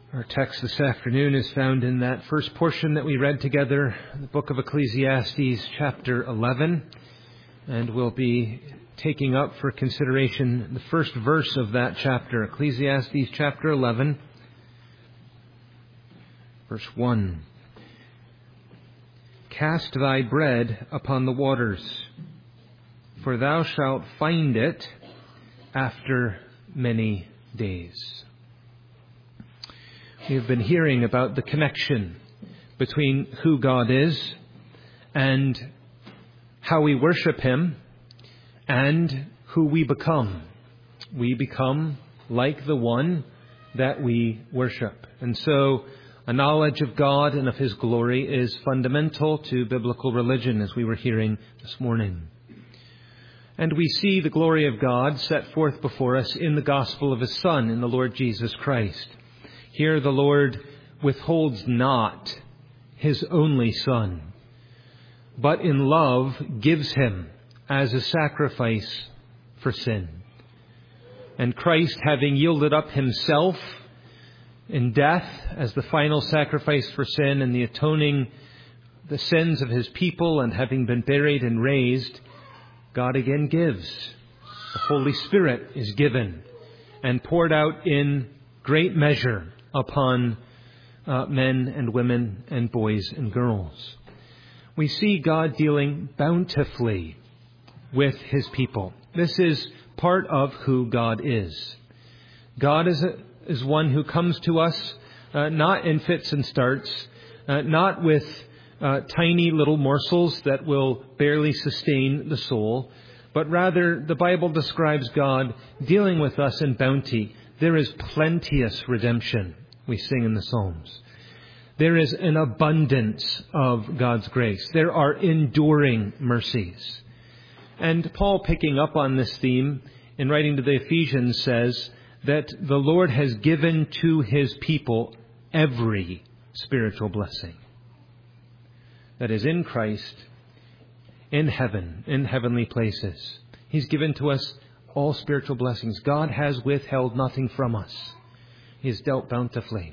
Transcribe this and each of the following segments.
Our text this afternoon is found in that first portion that we read together, the book of Ecclesiastes, chapter 11. And we'll be taking up for consideration the first verse of that chapter, Ecclesiastes chapter 11, verse 1. Cast thy bread upon the waters, for thou shalt find it after many days. We have been hearing about the connection between who God is and how we worship Him and who we become. We become like the one that we worship. And so a knowledge of God and of His glory is fundamental to biblical religion, as we were hearing this morning. And we see the glory of God set forth before us in the gospel of His Son, in the Lord Jesus Christ. Here the Lord withholds not His only Son, but in love gives Him as a sacrifice for sin. And Christ, having yielded up Himself in death as the final sacrifice for sin and the atoning the sins of His people, and having been buried and raised, God again gives. The Holy Spirit is given and poured out in great measure upon men and women and boys and girls. We see God dealing bountifully with His people. This is part of who God is. God is one who comes to us not in fits and starts, not with tiny little morsels that will barely sustain the soul, but rather the Bible describes God dealing with us in bounty. There is plenteous redemption, we sing in the Psalms. There is an abundance of God's grace. There are enduring mercies. And Paul, picking up on this theme in writing to the Ephesians, says that the Lord has given to His people every spiritual blessing that is in Christ, in heaven, in heavenly places. He's given to us all spiritual blessings. God has withheld nothing from us. He has dealt bountifully.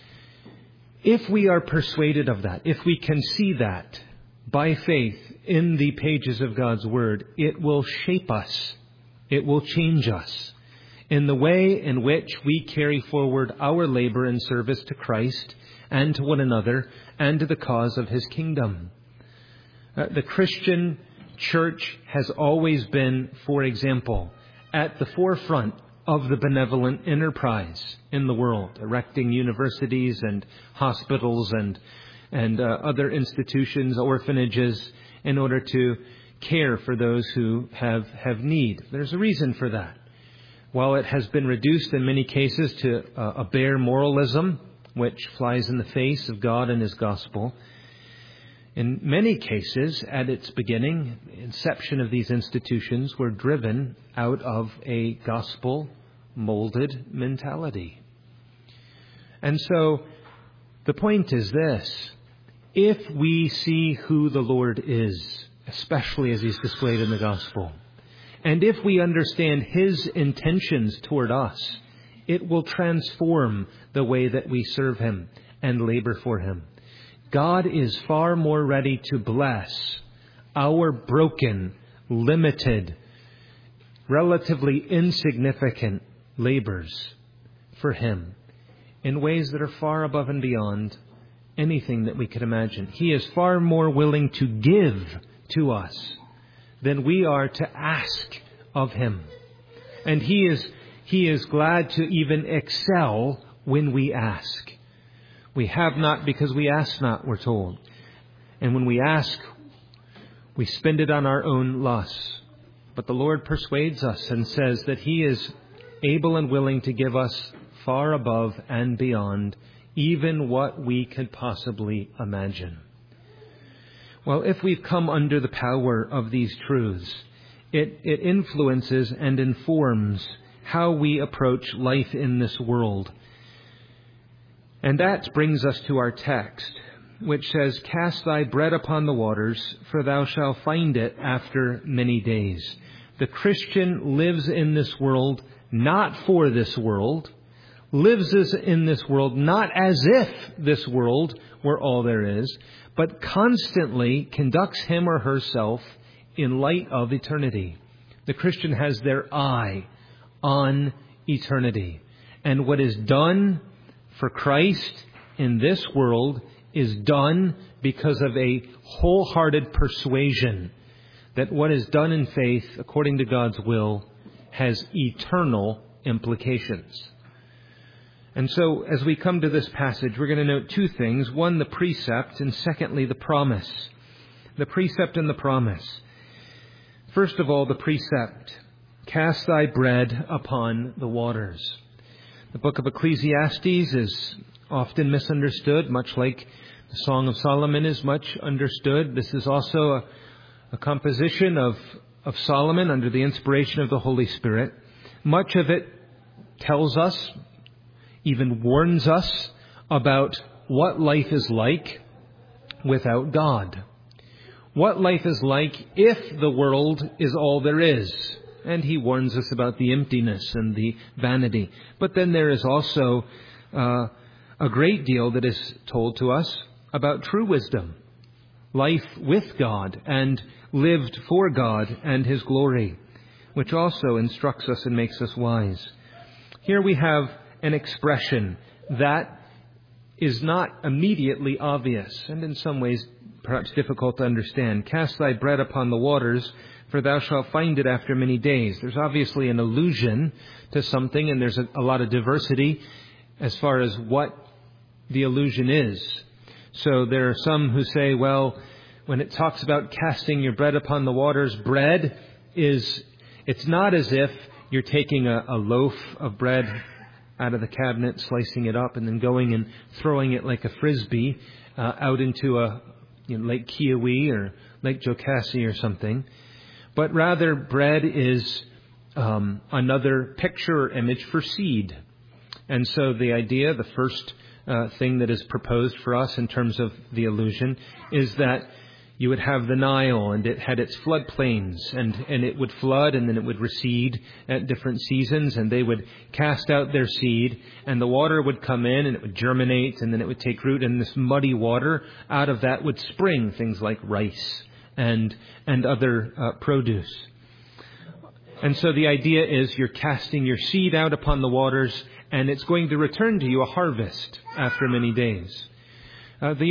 If we are persuaded of that, if we can see that by faith in the pages of God's Word, it will shape us. It will change us in the way in which we carry forward our labor and service to Christ and to one another and to the cause of His kingdom. The Christian church has always been, for example, at the forefront of the benevolent enterprise in the world, erecting universities and hospitals and other institutions, orphanages, in order to care for those who have need. There's a reason for that. While it has been reduced in many cases to a bare moralism, which flies in the face of God and His gospel, in many cases, at its beginning, the inception of these institutions were driven out of a gospel-molded mentality. And so, the point is this: if we see who the Lord is, especially as He's displayed in the gospel, and if we understand His intentions toward us, it will transform the way that we serve Him and labor for Him. God is far more ready to bless our broken, limited, relatively insignificant labors for Him in ways that are far above and beyond anything that we could imagine. He is far more willing to give to us than we are to ask of Him. And He is glad to even excel when we ask. We have not because we ask not, we're told. And when we ask, we spend it on our own lusts. But the Lord persuades us and says that He is able and willing to give us far above and beyond even what we could possibly imagine. Well, if we've come under the power of these truths, it influences and informs how we approach life in this world. And that brings us to our text, which says, "Cast thy bread upon the waters, for thou shalt find it after many days." The Christian lives in this world, not for this world, lives in this world not as if this world were all there is, but constantly conducts him or herself in light of eternity. The Christian has their eye on eternity. And what is done for Christ in this world is done because of a wholehearted persuasion that what is done in faith, according to God's will, has eternal implications. And so, as we come to this passage, we're going to note two things. One, the precept, and secondly, the promise. The precept and the promise. First of all, the precept. Cast thy bread upon the waters. The book of Ecclesiastes is often misunderstood, much like the Song of Solomon is much understood. This is also a composition of Solomon under the inspiration of the Holy Spirit. Much of it tells us, even warns us about what life is like without God. What life is like if the world is all there is. And he warns us about the emptiness and the vanity. But then there is also a great deal that is told to us about true wisdom. Life with God and lived for God and His glory, which also instructs us and makes us wise. Here we have an expression that is not immediately obvious and in some ways perhaps difficult to understand. Cast thy bread upon the waters, for thou shalt find it after many days. There's obviously an allusion to something, and there's a lot of diversity as far as what the allusion is. So there are some who say, well, when it talks about casting your bread upon the waters, bread it's not as if you're taking a loaf of bread out of the cabinet, slicing it up, and then going and throwing it like a frisbee out into Lake Kiowee or Lake Jocassee or something. But rather, bread is another picture or image for seed. And so the idea, the first thing that is proposed for us in terms of the allusion, is that you would have the Nile, and it had its floodplains, and it would flood, and then it would recede at different seasons, and they would cast out their seed, and the water would come in, and it would germinate, and then it would take root, and this muddy water, out of that would spring things like rice and other produce. And so the idea is you're casting your seed out upon the waters, and it's going to return to you a harvest after many days. The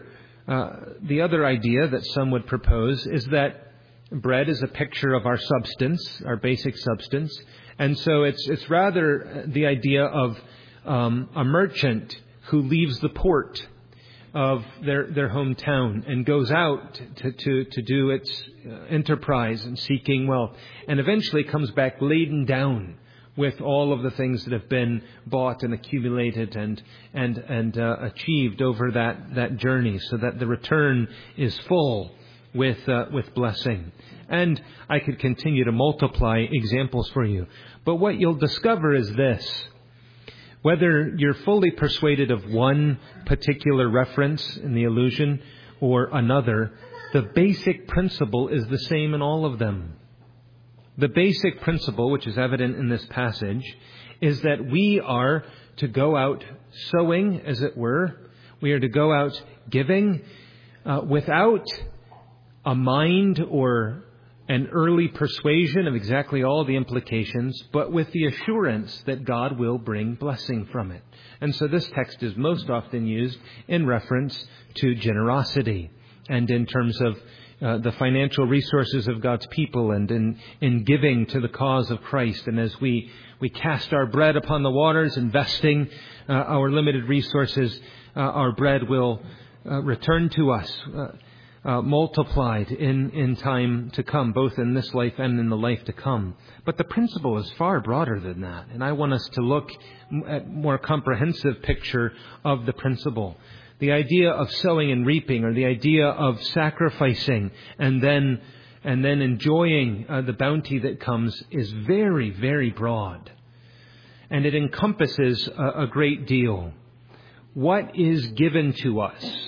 other idea that some would propose is that bread is a picture of our substance, our basic substance. And so it's rather the idea of a merchant who leaves the port of their hometown and goes out to do its enterprise and seeking wealth, and eventually comes back laden down with all of the things that have been bought and accumulated and achieved over that journey, so that the return is full with blessing. And I could continue to multiply examples for you. But what you'll discover is this: whether you're fully persuaded of one particular reference in the allusion or another, the basic principle is the same in all of them. The basic principle, which is evident in this passage, is that we are to go out sowing, as it were. We are to go out giving without a mind or an early persuasion of exactly all the implications, but with the assurance that God will bring blessing from it. And so this text is most often used in reference to generosity and in terms of the financial resources of God's people and in giving to the cause of Christ. And as we cast our bread upon the waters, investing our limited resources, our bread will return to us multiplied in time to come, both in this life and in the life to come. But the principle is far broader than that. And I want us to look at a more comprehensive picture of the principle. The idea of sowing and reaping, or the idea of sacrificing and then enjoying the bounty that comes, is very, very broad. And it encompasses a great deal. What is given to us?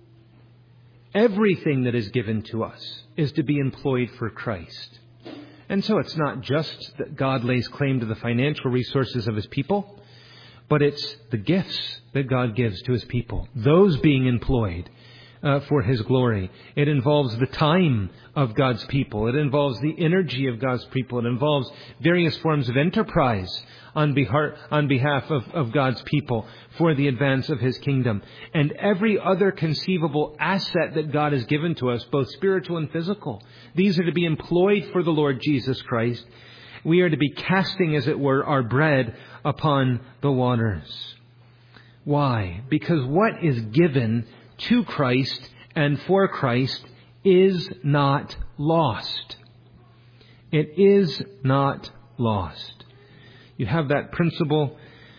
Everything that is given to us is to be employed for Christ. And so it's not just that God lays claim to the financial resources of His people, but it's the gifts that God gives to His people, those being employed for His glory. It involves the time of God's people. It involves the energy of God's people. It involves various forms of enterprise on behalf of God's people for the advance of His kingdom. And every other conceivable asset that God has given to us, both spiritual and physical, these are to be employed for the Lord Jesus Christ. We are to be casting, as it were, our bread upon the waters. Why? Because what is given to Christ and for Christ is not lost. It is not lost. You have that principle,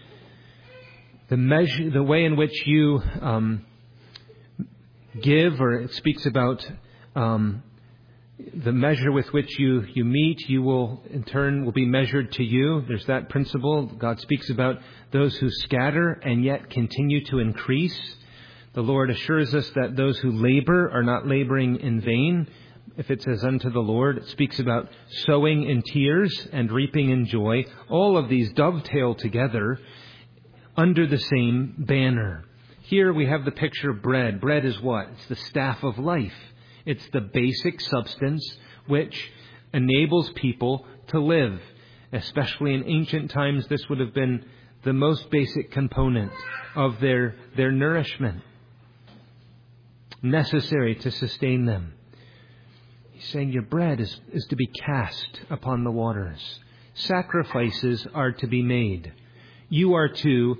the way in which you give, or it speaks about the measure with which you meet, you will in turn will be measured to you. There's that principle. God speaks about those who scatter and yet continue to increase. The Lord assures us that those who labor are not laboring in vain. If it says unto the Lord, it speaks about sowing in tears and reaping in joy. All of these dovetail together under the same banner. Here we have the picture of bread. Bread is what? It's the staff of life. It's the basic substance which enables people to live. Especially in ancient times, this would have been the most basic component of their nourishment, necessary to sustain them. He's saying your bread is to be cast upon the waters. Sacrifices are to be made. You are to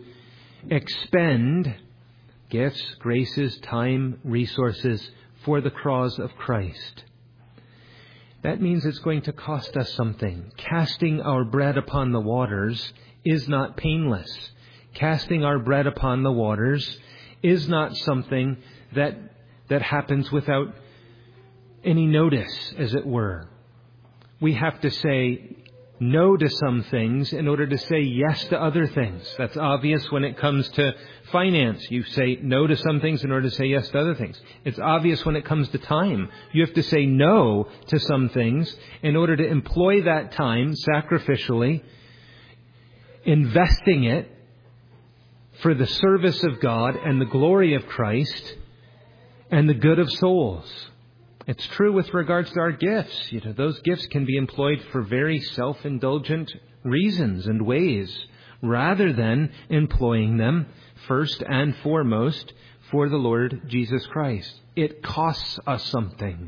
expend gifts, graces, time, resources for the cause of Christ. That means it's going to cost us something. Casting our bread upon the waters is not painless. Casting our bread upon the waters is not something that happens without any notice, as it were. We have to say no to some things in order to say yes to other things. That's obvious when it comes to finance. You say no to some things in order to say yes to other things. It's obvious when it comes to time. You have to say no to some things in order to employ that time sacrificially, investing it for the service of God and the glory of Christ and the good of souls. It's true with regards to our gifts. Those gifts can be employed for very self-indulgent reasons and ways, rather than employing them first and foremost for the Lord Jesus Christ. It costs us something.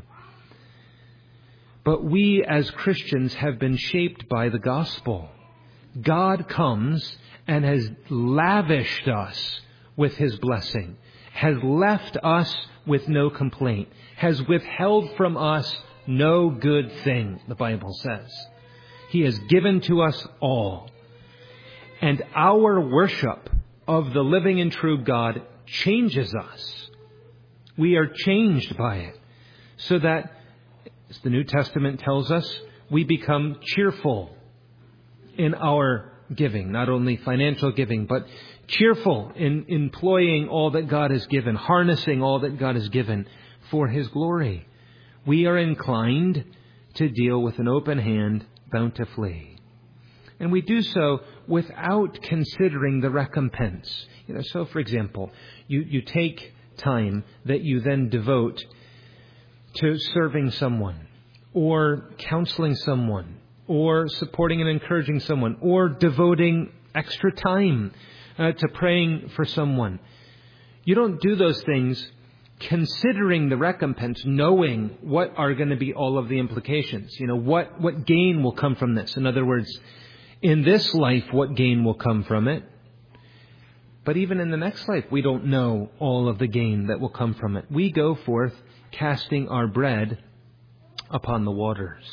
But we as Christians have been shaped by the gospel. God comes and has lavished us with His blessing, has left us with no complaint, has withheld from us no good thing, the Bible says. He has given to us all. And our worship of the living and true God changes us. We are changed by it. So that, as the New Testament tells us, we become cheerful in our giving. Not only financial giving, but cheerful in employing all that God has given, harnessing all that God has given for His glory. We are inclined to deal with an open hand bountifully. And we do so without considering the recompense. So, for example, you take time that you then devote to serving someone, or counseling someone, or supporting and encouraging someone, or devoting extra time to praying for someone. You don't do those things considering the recompense, knowing what are going to be all of the implications. What gain will come from this. In other words, in this life, what gain will come from it. But even in the next life, we don't know all of the gain that will come from it. We go forth casting our bread upon the waters.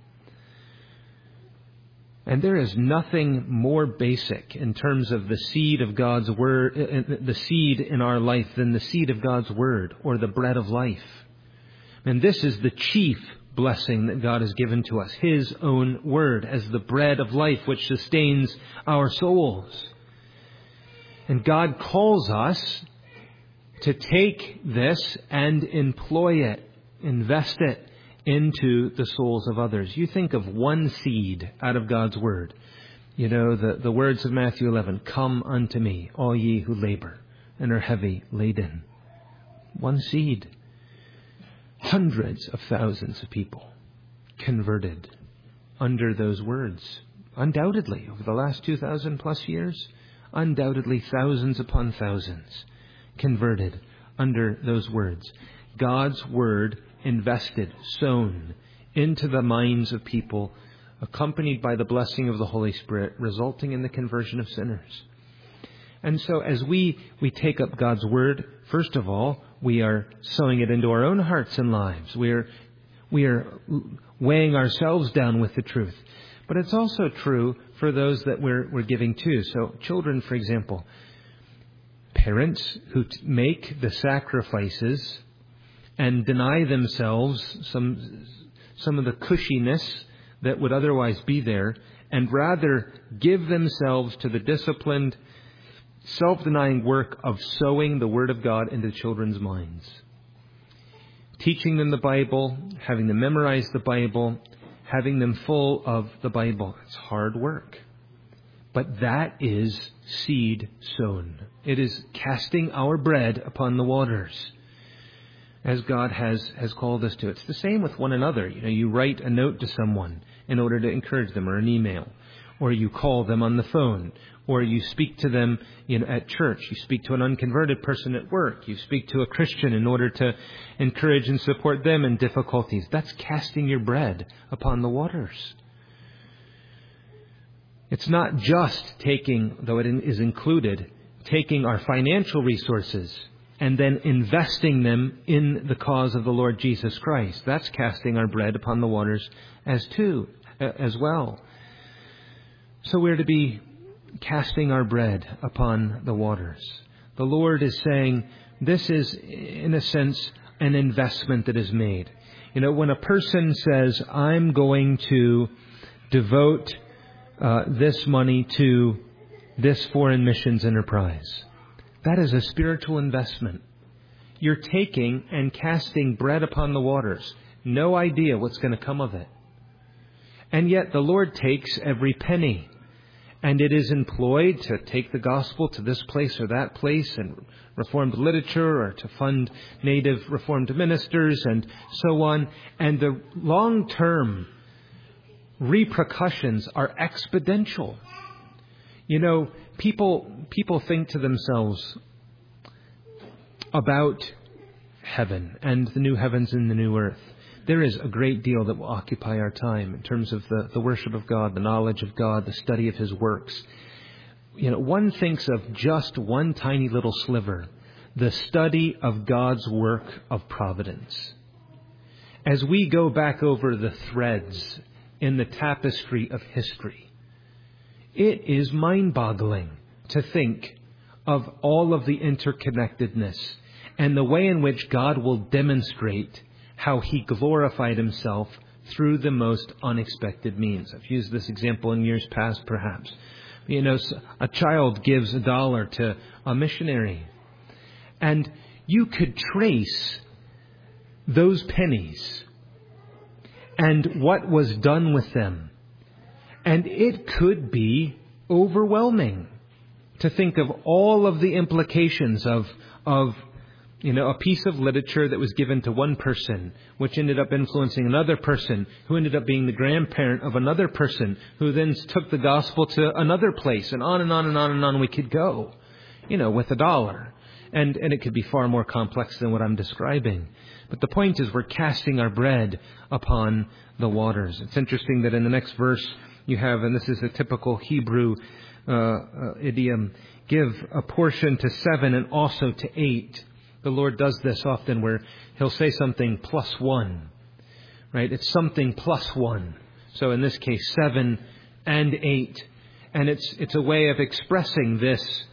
And there is nothing more basic in terms of the seed of God's Word, the seed in our life, than the seed of God's Word, or the bread of life. And this is the chief blessing that God has given to us, His own Word, as the bread of life which sustains our souls. And God calls us to take this and employ it, invest it into the souls of others. You think of one seed out of God's Word. You know, the words of Matthew 11, "Come unto me, all ye who labor and are heavy laden." One seed. Hundreds of thousands of people converted under those words. Undoubtedly, over the last 2,000 plus years, undoubtedly thousands upon thousands converted under those words. God's word invested, sown into the minds of people, accompanied by the blessing of the Holy Spirit, resulting in the conversion of sinners. And so as we take up God's word, first of all, we are sowing it into our own hearts and lives. We are weighing ourselves down with the truth. But it's also true for those that we're giving to. So children, for example, parents who make the sacrifices and deny themselves some of the cushiness that would otherwise be there, and rather give themselves to the disciplined, self-denying work of sowing the Word of God into children's minds. Teaching them the Bible, having them memorize the Bible, having them full of the Bible. It's hard work. But that is seed sown. It is casting our bread upon the waters, as God has called us to. It's the same with one another. You know, you write a note to someone in order to encourage them, or an email, or you call them on the phone, or you speak to them, at church. You speak to an unconverted person at work. You speak to a Christian in order to encourage and support them in difficulties. That's casting your bread upon the waters. It's not just taking, though it is included, taking our financial resources and then investing them in the cause of the Lord Jesus Christ. That's casting our bread upon the waters as well. So we're to be casting our bread upon the waters. The Lord is saying this is, in a sense, an investment that is made. When a person says, "I'm going to devote this money to this foreign missions enterprise," that is a spiritual investment. You're taking and casting bread upon the waters. No idea what's going to come of it. And yet the Lord takes every penny, and it is employed to take the gospel to this place or that place, and Reformed literature, or to fund native Reformed ministers, and so on. And the long-term repercussions are exponential. People think to themselves about heaven and the new heavens and the new earth. There is a great deal that will occupy our time in terms of the worship of God, the knowledge of God, the study of His works. One thinks of just one tiny little sliver, the study of God's work of providence. As we go back over the threads in the tapestry of history, it is mind-boggling to think of all of the interconnectedness and the way in which God will demonstrate how He glorified Himself through the most unexpected means. I've used this example in years past, perhaps. A child gives $1 to a missionary, and you could trace those pennies and what was done with them. And it could be overwhelming to think of all of the implications of a piece of literature that was given to one person, which ended up influening another person, who ended up being the grandparent of another person, who then took the gospel to another place, and on and on and on and on we could go, with $1. And it could be far more complex than what I'm describing. But the point is, we're casting our bread upon the waters. It's interesting that in the next verse you have, and this is a typical Hebrew idiom, give a portion to 7 and also to 8. The Lord does this often, where He'll say something plus 1, right? It's something plus 1. So in this case, 7 and 8. And it's a way of expressing this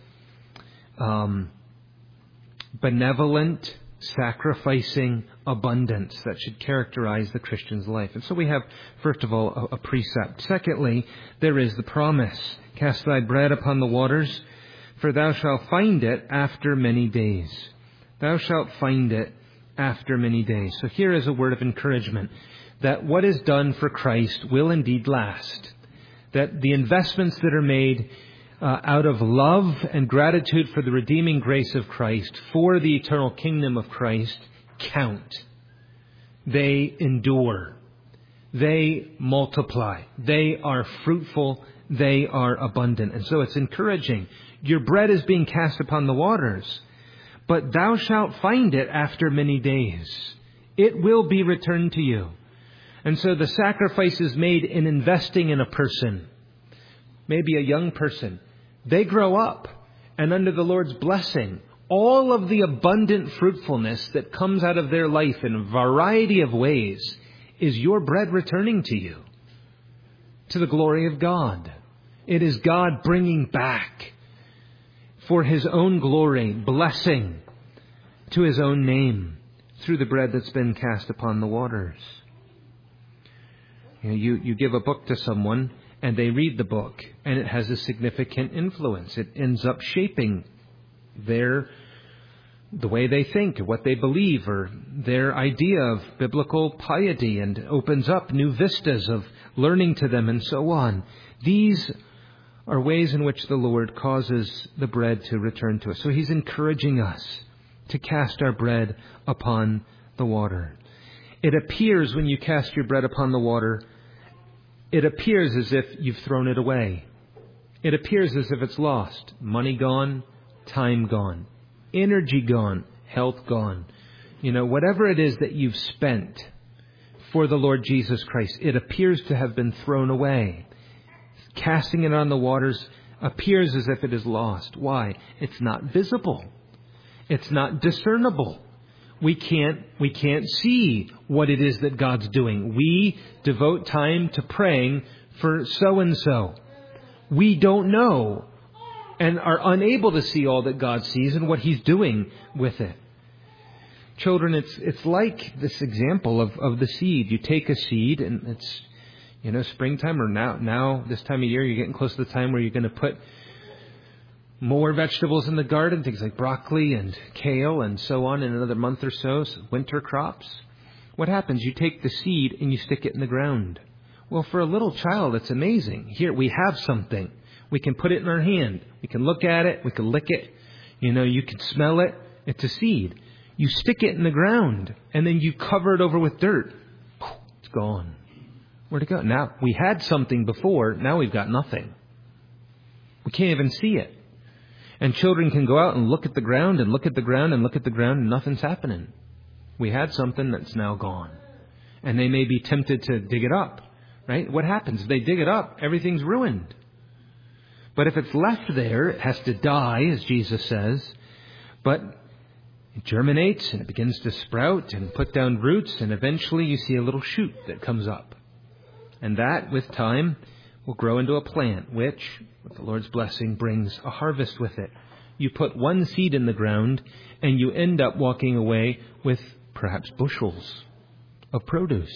benevolent, sacrificing abundance that should characterize the Christian's life. And so we have, first of all, a precept. Secondly, there is the promise. Cast thy bread upon the waters, for thou shalt find it after many days. Thou shalt find it after many days. So here is a word of encouragement that what is done for Christ will indeed last. that the investments that are made out of love and gratitude for the redeeming grace of Christ, for the eternal kingdom of Christ, count. They endure. They multiply. They are fruitful. They are abundant. And so it's encouraging. Your bread is being cast upon the waters, but thou shalt find it after many days. It will be returned to you. And so the sacrifices made in investing in a person, maybe a young person, they grow up, and under the Lord's blessing, all of the abundant fruitfulness that comes out of their life in a variety of ways is your bread returning to you, to the glory of God. It is God bringing back for His own glory, blessing to His own name through the bread that's been cast upon the waters. You give a book to someone and they read the book, and it has a significant influence. It ends up shaping the way they think, what they believe, or their idea of biblical piety, and opens up new vistas of learning to them and so on. These are ways in which the Lord causes the bread to return to us. So He's encouraging us to cast our bread upon the water. It appears when you cast your bread upon the water, it appears as if you've thrown it away. It appears as if it's lost. Money gone, time gone, energy gone, health gone. Whatever it is that you've spent for the Lord Jesus Christ, it appears to have been thrown away. Casting it on the waters appears as if it is lost. Why? It's not visible. It's not discernible. We can't see what it is that God's doing. We devote time to praying for so-and-so. We don't know and are unable to see all that God sees and what He's doing with it. Children, it's like this example of the seed. You take a seed, and it's, springtime, or now this time of year, you're getting close to the time where you're going to put more vegetables in the garden, things like broccoli and kale and so on, in another month or so, winter crops. What happens? You take the seed and you stick it in the ground. Well, for a little child, it's amazing. Here, we have something. We can put it in our hand. We can look at it. We can lick it. You can smell it. It's a seed. You stick it in the ground, and then you cover it over with dirt. It's gone. Where'd it go? Now, we had something before. Now we've got nothing. We can't even see it. And children can go out and look at the ground and look at the ground and look at the ground, and nothing's happening. We had something that's now gone. And they may be tempted to dig it up, right? What happens? If they dig it up, everything's ruined. But if it's left there, it has to die, as Jesus says. But it germinates and it begins to sprout and put down roots, and eventually you see a little shoot that comes up. And that, with time, will grow into a plant, which, with the Lord's blessing, brings a harvest with it. You put one seed in the ground, and you end up walking away with perhaps bushels of produce.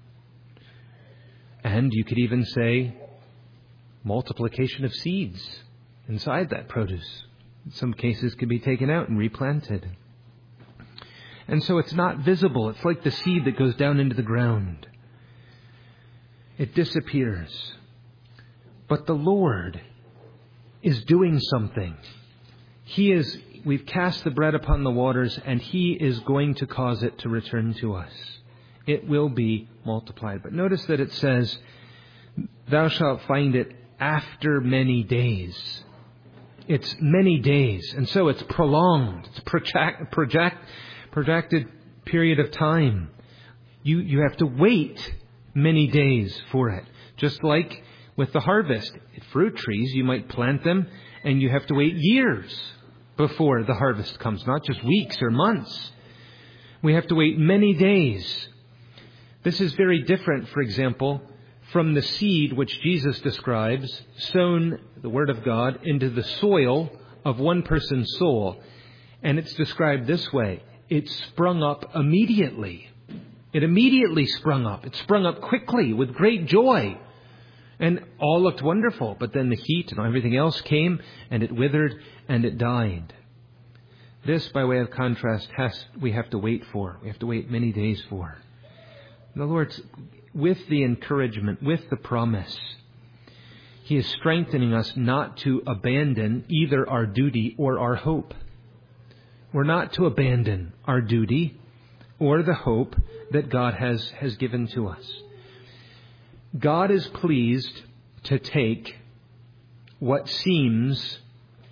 And you could even say multiplication of seeds inside that produce. In some cases can be taken out and replanted. And so it's not visible. It's like the seed that goes down into the ground. It disappears. But the Lord is doing something. We've cast the bread upon the waters, and He is going to cause it to return to us. It will be multiplied. But notice that it says, thou shalt find it after many days. It's many days. And so it's prolonged. It's projected period of time. You have to wait many days for it. Just like with the harvest. Fruit trees, you might plant them, and you have to wait years before the harvest comes, not just weeks or months. We have to wait many days. This is very different, for example, from the seed which Jesus describes, sown, the Word of God, into the soil of one person's soul. And it's described this way. It sprung up immediately. It immediately sprung up. It sprung up quickly with great joy. And all looked wonderful. But then the heat and everything else came, and it withered and it died. This, by way of contrast, we have to wait for. We have to wait many days for. In other words, with the encouragement, with the promise, He is strengthening us not to abandon either our duty or our hope. We're not to abandon our duty or the hope that God has given to us. God is pleased to take what seems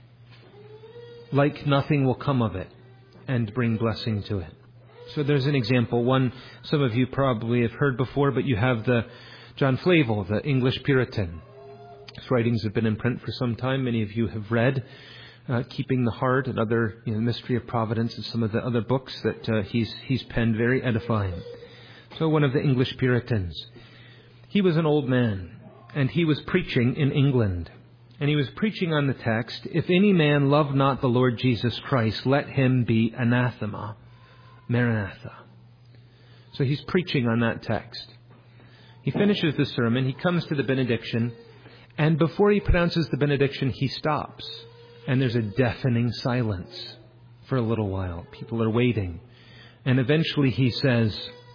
like nothing will come of it and bring blessing to it. So there's an example, one some of you probably have heard before, but you have the John Flavel, the English Puritan. His writings have been in print for some time. Many of you have read Keeping the Heart and other, Mystery of Providence and some of the other books that he's penned, very edifying. So one of the English Puritans. He was an old man, and he was preaching in England. And he was preaching on the text, if any man love not the Lord Jesus Christ, let him be anathema. Maranatha. So he's preaching on that text. He finishes the sermon, he comes to the benediction, and before he pronounces the benediction, he stops. And there's a deafening silence for a little while. People are waiting. And eventually he says,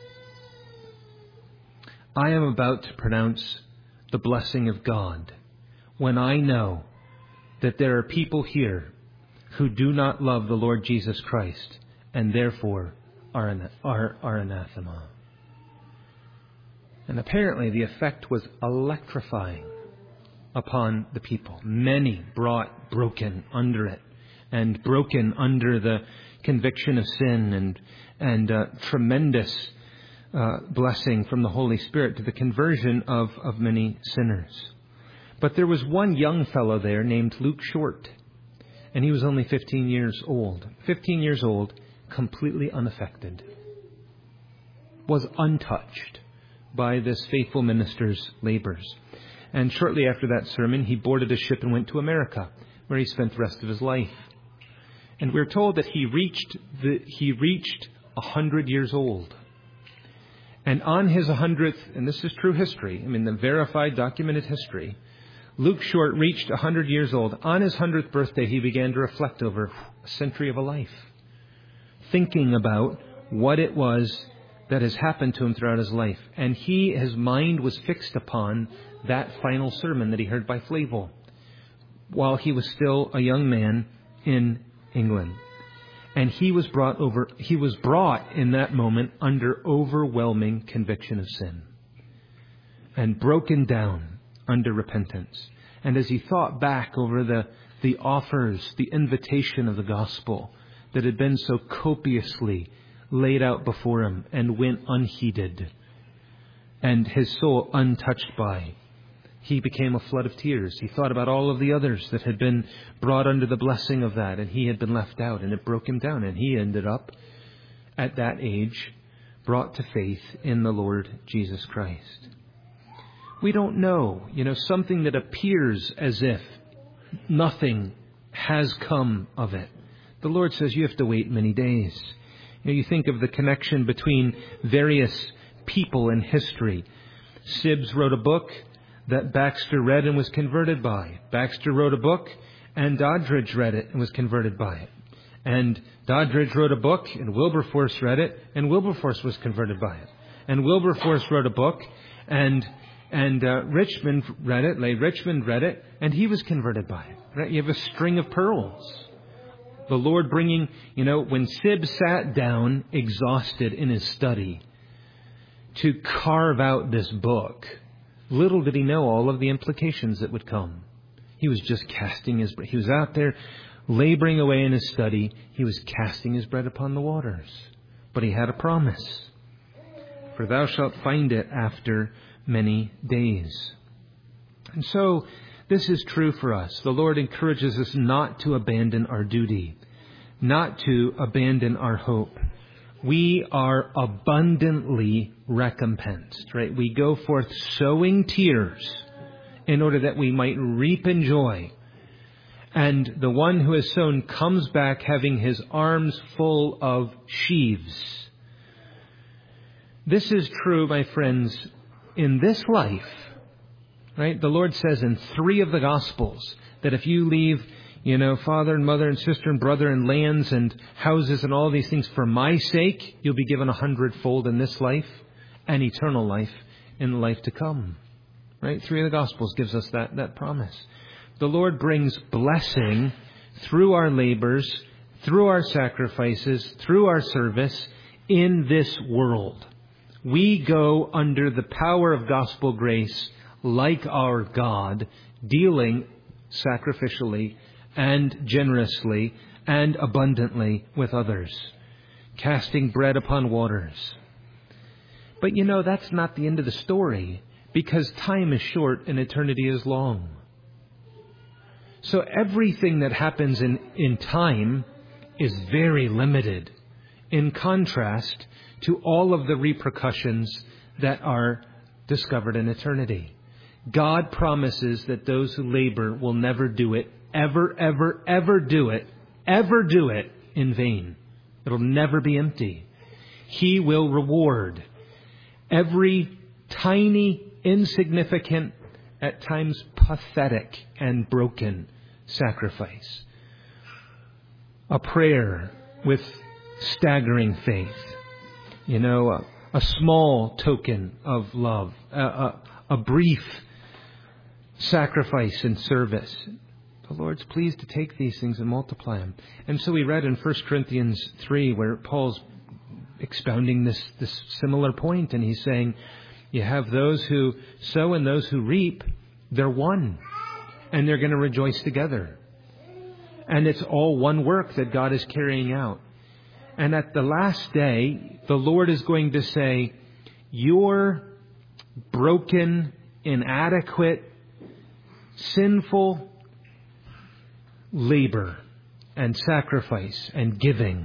I am about to pronounce the blessing of God when I know that there are people here who do not love the Lord Jesus Christ and therefore are anathema. And apparently the effect was electrifying upon the people. Many brought broken under it and broken under the conviction of sin and tremendous blessing from the Holy Spirit to the conversion of many sinners. But there was one young fellow there named Luke Short, and he was only 15 years old. 15 years old, completely unaffected, was untouched by this faithful minister's labors. And shortly after that sermon, he boarded a ship and went to America, where he spent the rest of his life. And we're told that he reached 100 years old. And on his 100th, and this is true history, the verified, documented history, Luke Short reached 100 years old. On his 100th birthday, he began to reflect over a century of a life, thinking about what it was that has happened to him throughout his life. And his mind was fixed upon that final sermon that he heard by Flavel while he was still a young man in England. And he was brought in that moment under overwhelming conviction of sin and broken down under repentance. And as he thought back over the offers, the invitation of the gospel that had been so copiously laid out before him and went unheeded and his soul untouched by, he became a flood of tears. He thought about all of the others that had been brought under the blessing of that, and he had been left out, and it broke him down. And he ended up, at that age, brought to faith in the Lord Jesus Christ. We don't know, something that appears as if nothing has come of it. The Lord says you have to wait many days. You think of the connection between various people in history. Sibbes wrote a book that Baxter read and was converted by. Baxter wrote a book and Doddridge read it and was converted by it. And Doddridge wrote a book and Wilberforce read it and Wilberforce was converted by it. And Wilberforce wrote a book and Richmond read it, Lay Richmond read it, and he was converted by it. Right? You have a string of pearls. The Lord bringing, when Sibbes sat down exhausted in his study to carve out this book, little did he know all of the implications that would come. He was just he was out there laboring away in his study. He was casting his bread upon the waters. But he had a promise. For thou shalt find it after many days. And so this is true for us. The Lord encourages us not to abandon our duty, not to abandon our hope. We are abundantly recompensed, right? We go forth sowing tears in order that we might reap in joy. And the one who has sown comes back having his arms full of sheaves. This is true, my friends, in this life, right? The Lord says in 3 of the Gospels that if you leave, father and mother and sister and brother and lands and houses and all these things for my sake, you'll be given 100-fold in this life and eternal life in the life to come. Right? 3 of the Gospels gives us that promise. The Lord brings blessing through our labors, through our sacrifices, through our service in this world. We go under the power of gospel grace like our God, dealing sacrificially and generously and abundantly with others, casting bread upon waters. But that's not the end of the story, because time is short and eternity is long. So everything that happens in time is very limited in contrast to all of the repercussions that are discovered in eternity. God promises that those who labor will never do it, ever do it in vain. It'll never be empty. He will reward every tiny, insignificant, at times pathetic and broken sacrifice. A prayer with staggering faith. A small token of love. A brief sacrifice and service. The Lord's pleased to take these things and multiply them. And so we read in 1 Corinthians 3 where Paul's expounding this similar point, and he's saying, you have those who sow and those who reap. They're one. And they're going to rejoice together. And it's all one work that God is carrying out. And at the last day, the Lord is going to say, your broken, inadequate, sinful labor and sacrifice and giving,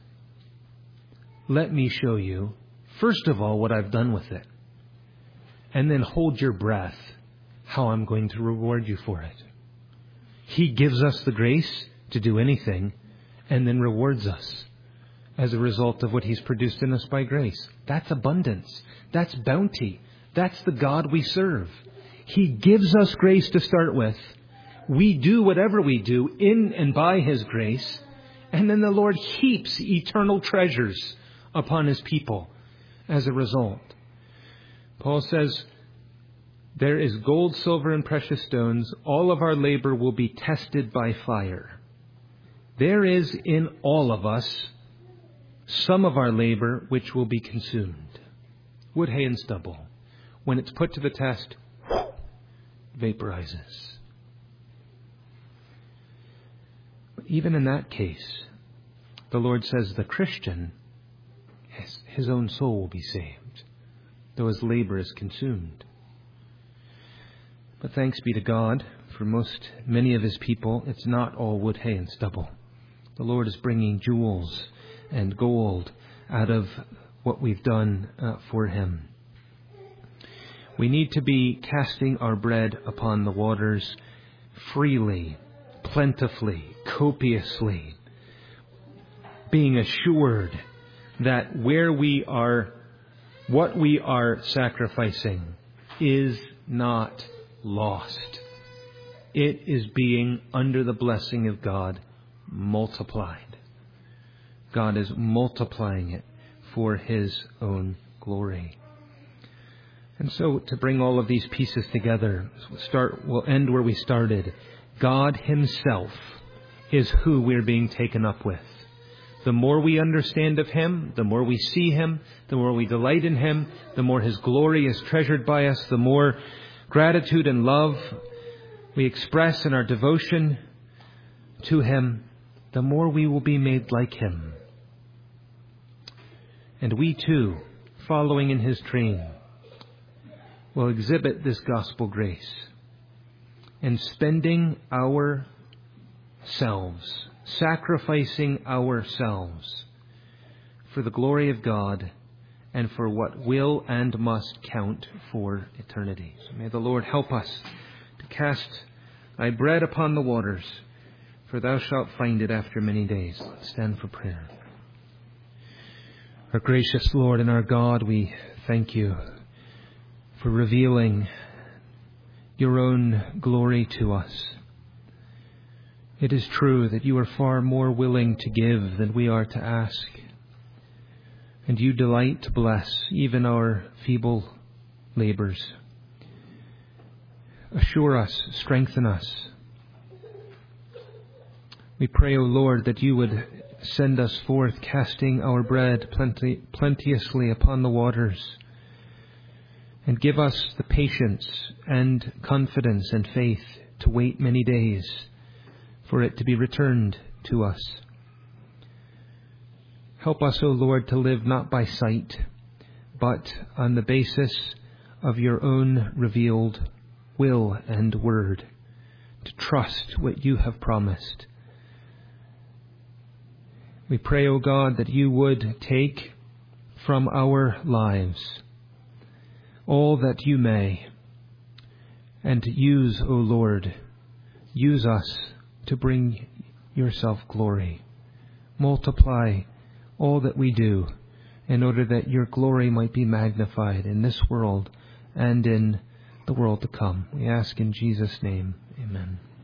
let me show you, first of all, what I've done with it. And then hold your breath, how I'm going to reward you for it. He gives us the grace to do anything and then rewards us as a result of what He's produced in us by grace. That's abundance. That's bounty. That's the God we serve. He gives us grace to start with. We do whatever we do in and by His grace. And then the Lord heaps eternal treasures upon His people as a result. Paul says, there is gold, silver, and precious stones. All of our labor will be tested by fire. There is in all of us some of our labor which will be consumed. Wood, hay, and stubble. When it's put to the test, vaporizes. But even in that case, the Lord says the Christian, his own soul will be saved, though his labor is consumed. But thanks be to God, for many of His people, it's not all wood, hay, and stubble. The Lord is bringing jewels and gold out of what we've done for Him. We need to be casting our bread upon the waters freely, plentifully, copiously, being assured that what we are sacrificing is not lost. It is being, under the blessing of God, multiplied. God is multiplying it for His own glory. And so, to bring all of these pieces together, we'll end where we started. God Himself is who we're being taken up with. The more we understand of Him, the more we see Him, the more we delight in Him, the more His glory is treasured by us, the more gratitude and love we express in our devotion to Him, the more we will be made like Him. And we too, following in His train, will exhibit this gospel grace and spending ourselves, sacrificing ourselves for the glory of God and for what will and must count for eternity. So may the Lord help us to cast Thy bread upon the waters, for Thou shalt find it after many days. Let's stand for prayer. Our gracious Lord and our God, we thank You for revealing Your own glory to us. It is true that You are far more willing to give than we are to ask. And You delight to bless even our feeble labors. Assure us, strengthen us. We pray, O Lord, that you would send us forth, casting our bread plenteously upon the waters, and give us the patience and confidence and faith to wait many days for it to be returned to us. Help us, O Lord, to live not by sight, but on the basis of your own revealed will and word, to trust what you have promised. We pray, O God, that you would take from our lives all that you may, and use, O Lord, use us to bring yourself glory. Multiply all that we do in order that your glory might be magnified in this world and in the world to come. We ask in Jesus' name, amen.